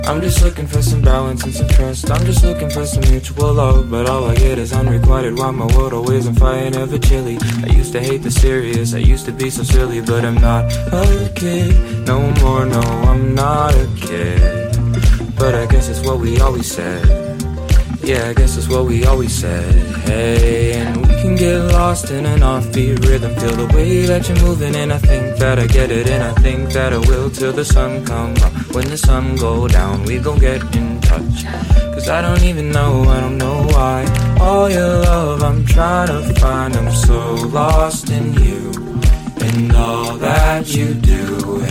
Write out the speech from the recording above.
I'm just looking for some balance and some trust. I'm just looking for some mutual love, but all I get is unrequited. Why my world always on fire, never chilly. I used to hate the serious, I used to be so silly, but I'm not a kid no more. No, I'm not a kid, but I guess it's what we always said. Yeah, I guess it's what we always said. Hey, and we can get lost in an offbeat rhythm. Feel the way that you're moving, and I think that I get it, and I think that I will till the sun come up. When the sun go down, we gon' get in touch. Cause I don't even know, I don't know why. All your love I'm trying to find. I'm so lost in you and all that you do.